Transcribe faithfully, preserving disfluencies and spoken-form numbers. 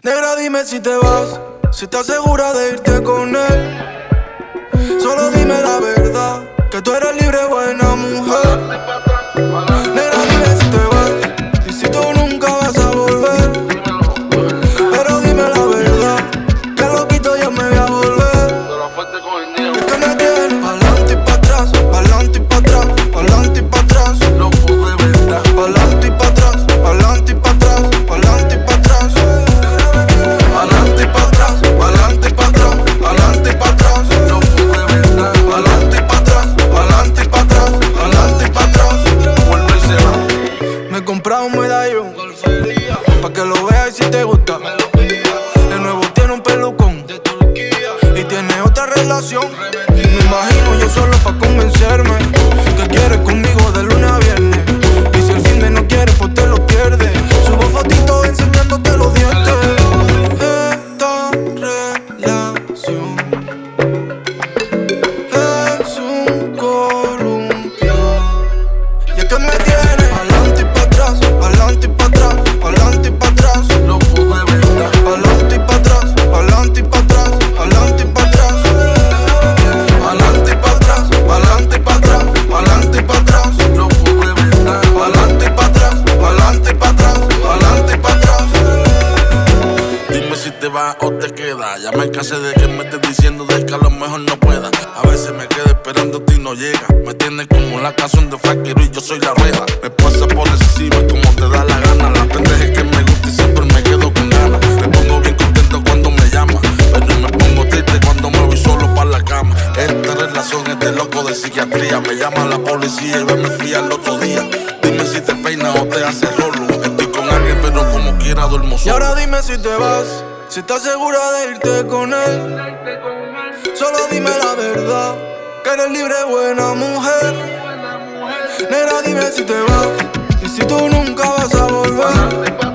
Negra, dime si te vas, si estás segura de irte con él. Solo dime la verdad, que tú eres libre, buena mujer. Negra, dime si te vas, y si tú nunca vas a volver. Pero dime la verdad, que loquito yo me voy a volver. Es que me tienes pa'lante y pa' atrás, pa'lante y pa' atrás, pa'lante y pa' atrás. Loco de verdad. Pa'lante y pa' atrás, pa'lante y pa' atrás, pa'lante y pa' atrás. Pa'lante y pa' atrás, pa'lante y pa' atrás, pa'lante y pa' atrás. Loco de verdad. Pa'lante y pa' atrás, pa'lante y pa' atrás, pa'lante y pa' atrás. Vuelve y se va. Me he comprado un medallón pa' que lo veas y si te gusta. El nuevo tiene un pelucón y tiene otra relación. Me imagino yo solo pa' convencerme que quieres conmigo de lunes a viernes. Y si el fin de no quieres, pues te lo pierdes. Subo fotitos enseñándote los dientes. Esta relación es un columpio. Y es que me tienes pa'lante y pa' atrás, pa'lante y pa' atrás, pa'lante y pa' atrás. Loco de verdad. Pa'lante y pa' atrás, pa'lante y pa' atrás, pa'lante y pa' atrás. Pa'lante y pa' atrás, pa'lante y pa' atrás, pa'lante y pa' atrás. Loco de verdad. Pa'lante y pa' atrás, pa'lante y pa' atrás, pa'lante y pa' atrás. Dime si te vas o te quedas. Ya me cansé de que me estés diciendo de que a lo mejor no pueda. A veces me quedo esperándote y no llega. Me tienes como la canción de Fraquero y yo soy la rueda. Me pasa por encima como te da la gana. La pendeja es que me gusta y siempre me quedo con ganas. Me pongo bien contento cuando me llama, pero me pongo triste cuando me voy solo pa' la cama. Esta relación es de loco de psiquiatría. Me llama la policía y me fui al otro día. Dime si te peinas o te hace rolo. Estoy con alguien pero como quiera duermo Y solo. ahora dime si te vas, si estás segura de irte con él. Solo dime la verdad, que eres libre, buena mujer. Negra, dime si te vas, y si tú nunca vas a volver.